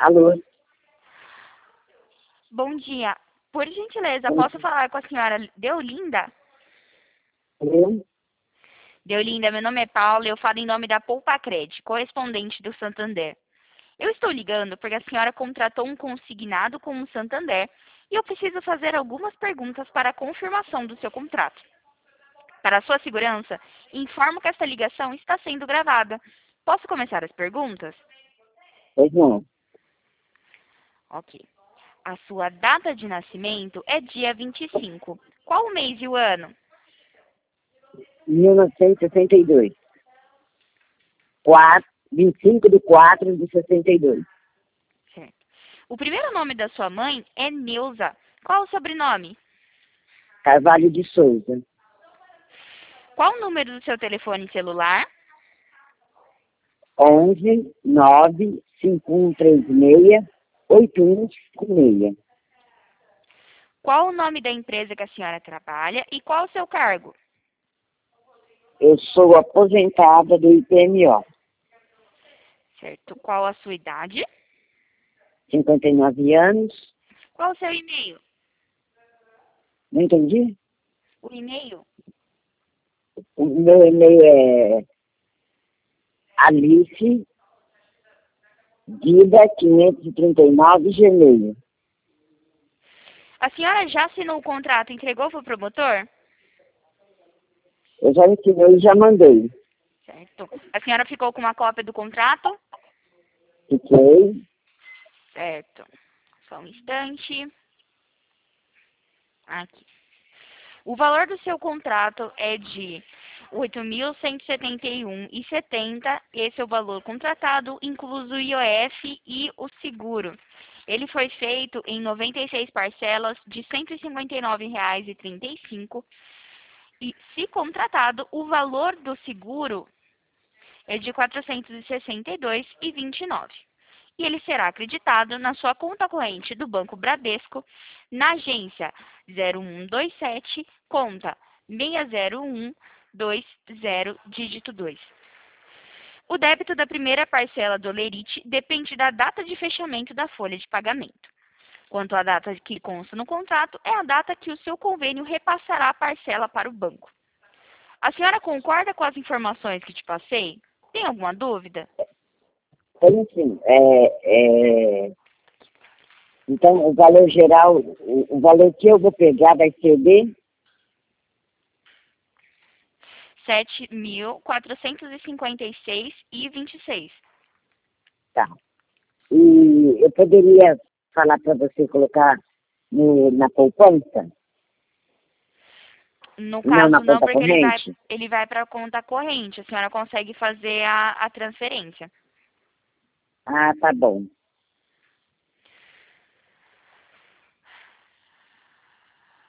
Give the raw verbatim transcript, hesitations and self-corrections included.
Alô? Bom dia. Por gentileza, Bom posso dia. falar com a senhora Deolinda? Eu? Deolinda, meu nome é Paula e eu falo em nome da Poupa-Cred, correspondente do Santander. Eu estou ligando porque a senhora contratou um consignado com o Santander e eu preciso fazer algumas perguntas para a confirmação do seu contrato. Para a sua segurança, informo que esta ligação está sendo gravada. Posso começar as perguntas? Pois não. Ok. A sua data de nascimento é dia vinte e cinco. Qual o mês e o ano? mil novecentos e sessenta e dois. quatro, vinte e cinco de quatro de sessenta e dois. Certo. O primeiro nome da sua mãe é Neuza. Qual o sobrenome? Carvalho de Souza. Qual o número do seu telefone celular? onze nove cinco um três seis oito um cinco seis. Qual o nome da empresa que a senhora trabalha e qual o seu cargo? Eu sou aposentada do I P M O. Certo. Qual a sua idade? cinquenta e nove anos. Qual o seu e-mail? Não entendi? O e-mail? O meu e-mail é Alice Guida quinhentos e trinta e nove Gmail. A senhora já assinou o contrato e entregou para o promotor? Eu já ensinei e já mandei. Certo. A senhora ficou com uma cópia do contrato? Fiquei. Certo. Só um instante. Aqui. O valor do seu contrato é de oito mil cento e setenta e um reais e setenta centavos. Esse é o valor contratado, incluso o I O F e o seguro. Ele foi feito em noventa e seis parcelas de cento e cinquenta e nove reais e trinta e cinco centavos. E, se contratado, o valor do seguro é de quatrocentos e sessenta e dois reais e vinte e nove centavos. E ele será acreditado na sua conta corrente do Banco Bradesco, na agência zero um dois sete, conta seis zero um dois zero, dígito dois. O débito da primeira parcela do Lerite depende da data de fechamento da folha de pagamento. Quanto à data que consta no contrato, é a data que o seu convênio repassará a parcela para o banco. A senhora concorda com as informações que te passei? Tem alguma dúvida? Então, assim, é, é, então, o valor geral, o, o valor que eu vou pegar vai ser de... sete mil quatrocentos e cinquenta e seis reais e vinte e seis centavos. Tá. E eu poderia falar para você colocar no, na poupança? No Não caso, na não, conta porque ele vai, corrente? ele vai para a conta corrente. A senhora consegue fazer a, a transferência. Ah, tá bom.